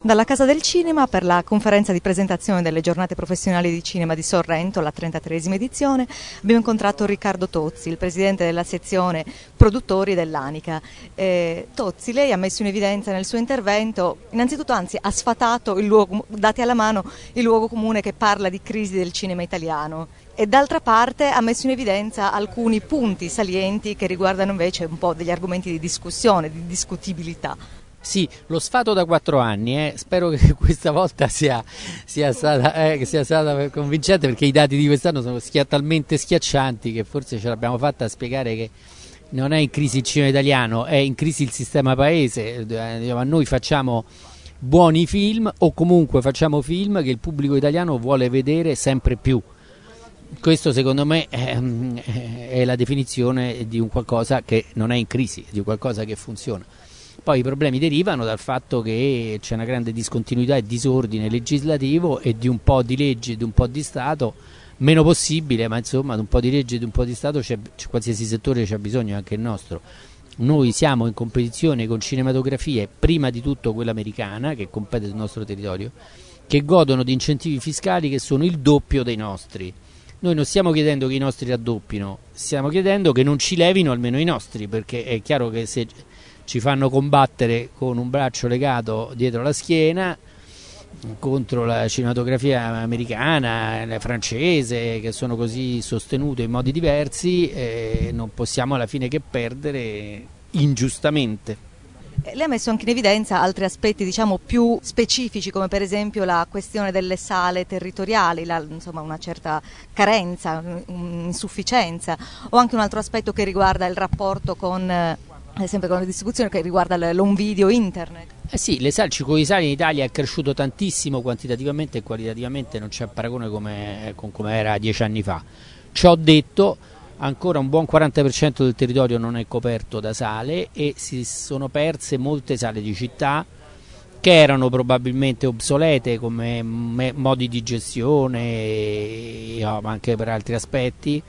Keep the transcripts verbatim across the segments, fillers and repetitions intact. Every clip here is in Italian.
Dalla Casa del Cinema per la conferenza di presentazione delle giornate professionali di cinema di Sorrento, la trentatreesima edizione, abbiamo incontrato Riccardo Tozzi, il presidente della sezione produttori dell'Anica. Eh, Tozzi, lei ha messo in evidenza nel suo intervento, innanzitutto anzi ha sfatato, il luogo, dati alla mano, il luogo comune che parla di crisi del cinema italiano e d'altra parte ha messo in evidenza alcuni punti salienti che riguardano invece un po' degli argomenti di discussione, di discutibilità. Sì, lo sfato da quattro anni, eh. Spero che questa volta sia, sia, stata, eh, sia stata convincente, perché i dati di quest'anno sono schia- talmente schiaccianti che forse ce l'abbiamo fatta a spiegare che non è in crisi il cinema italiano, è in crisi il sistema paese. Eh, noi facciamo buoni film o comunque facciamo film che il pubblico italiano vuole vedere sempre più. Questo secondo me è, è la definizione di un qualcosa che non è in crisi, di qualcosa che funziona. Poi i problemi derivano dal fatto che c'è una grande discontinuità e disordine legislativo e di un po' di leggi e di un po' di Stato, meno possibile, ma insomma di un po' di legge e di un po' di Stato c'è, c'è, qualsiasi settore c'è bisogno, anche il nostro. Noi siamo in competizione con cinematografie, prima di tutto quella americana che compete sul nostro territorio, che godono di incentivi fiscali che sono il doppio dei nostri. Noi non stiamo chiedendo che i nostri raddoppino, stiamo chiedendo che non ci levino almeno i nostri, perché è chiaro che se ci fanno combattere con un braccio legato dietro la schiena contro la cinematografia americana, la francese, che sono così sostenute in modi diversi, eh, non possiamo alla fine che perdere ingiustamente. Lei ha messo anche in evidenza altri aspetti, diciamo, più specifici, come per esempio la questione delle sale territoriali, la, insomma una certa carenza, un'insufficienza, o anche un altro aspetto che riguarda il rapporto con, eh, sempre con la distribuzione, che riguarda l'home video, internet. Eh sì, le sale, i sali in Italia è cresciuto tantissimo quantitativamente e qualitativamente, non c'è paragone come, con come era dieci anni fa. Ciò detto, ancora un buon quaranta per cento del territorio non è coperto da sale e si sono perse molte sale di città che erano probabilmente obsolete come me- modi di gestione, ma anche per altri aspetti,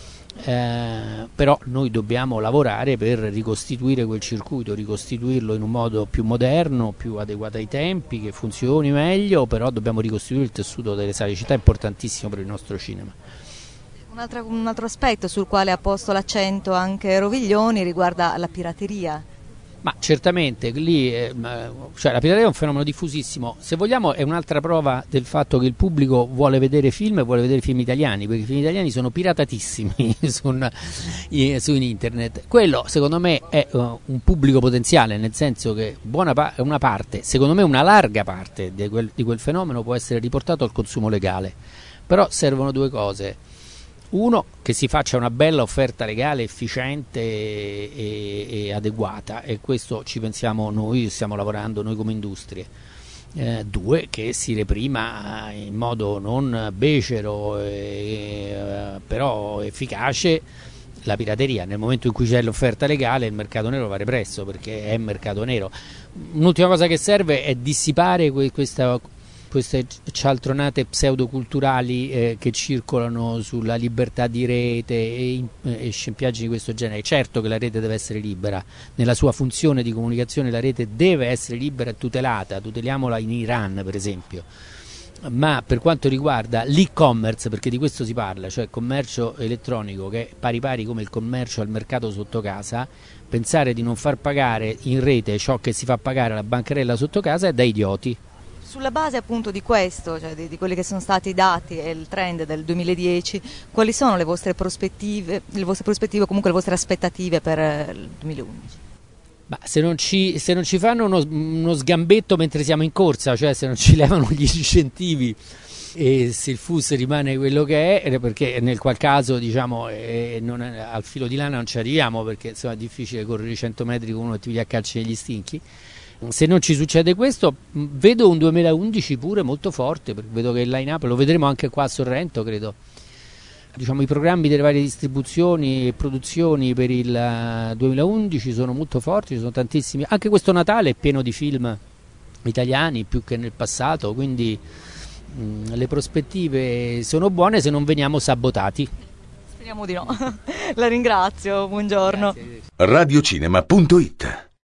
eh, però noi dobbiamo lavorare per ricostituire quel circuito, ricostituirlo in un modo più moderno, più adeguato ai tempi, che funzioni meglio, però dobbiamo ricostituire il tessuto delle sale di città, è importantissimo per il nostro cinema. Un altro, un altro aspetto sul quale ha posto l'accento anche Roviglioni riguarda la pirateria. Ma certamente lì, eh, cioè, la pirateria è un fenomeno diffusissimo, se vogliamo è un'altra prova del fatto che il pubblico vuole vedere film e vuole vedere film italiani, perché i film italiani sono piratatissimi su, un, su internet. Quello secondo me è uh, un pubblico potenziale, nel senso che buona pa- una parte, secondo me una larga parte di quel, di quel fenomeno può essere riportato al consumo legale, però servono due cose. Uno, che si faccia una bella offerta legale, efficiente e, e, e adeguata, e questo ci pensiamo noi, stiamo lavorando noi come industrie. Eh, due, che si reprima in modo non becero e, eh, però efficace la pirateria. Nel momento in cui c'è l'offerta legale il mercato nero va represso, perché è mercato nero. Un'ultima cosa che serve è dissipare que- questa queste cialtronate pseudoculturali eh, che circolano sulla libertà di rete e, e scempiaggi di questo genere. Certo che la rete deve essere libera, nella sua funzione di comunicazione la rete deve essere libera e tutelata, tuteliamola in Iran per esempio, ma per quanto riguarda l'e-commerce, perché di questo si parla, cioè commercio elettronico che è pari pari come il commercio al mercato sotto casa, pensare di non far pagare in rete ciò che si fa pagare alla bancarella sotto casa è da idioti. Sulla base appunto di questo, cioè di, di quelli che sono stati i dati e il trend del duemiladieci, quali sono le vostre prospettive, le vostre prospettive, comunque le vostre aspettative per il duemilaundici? Ma se non ci, se non ci fanno uno, uno sgambetto mentre siamo in corsa, cioè se non ci levano gli incentivi e se il F U S rimane quello che è, perché nel qual caso diciamo eh, non è, al filo di lana non ci arriviamo, perché insomma è difficile correre i cento metri con uno che ti piglia a calci negli stinchi. Se non ci succede questo, vedo un duemilaundici pure molto forte, perché vedo che il line-up lo vedremo anche qua a Sorrento, credo. Diciamo, i programmi delle varie distribuzioni e produzioni per il duemilaundici sono molto forti, ci sono tantissimi. Anche questo Natale è pieno di film italiani più che nel passato, quindi mh, le prospettive sono buone se non veniamo sabotati. Speriamo di no. La ringrazio, buongiorno. radiocinema punto it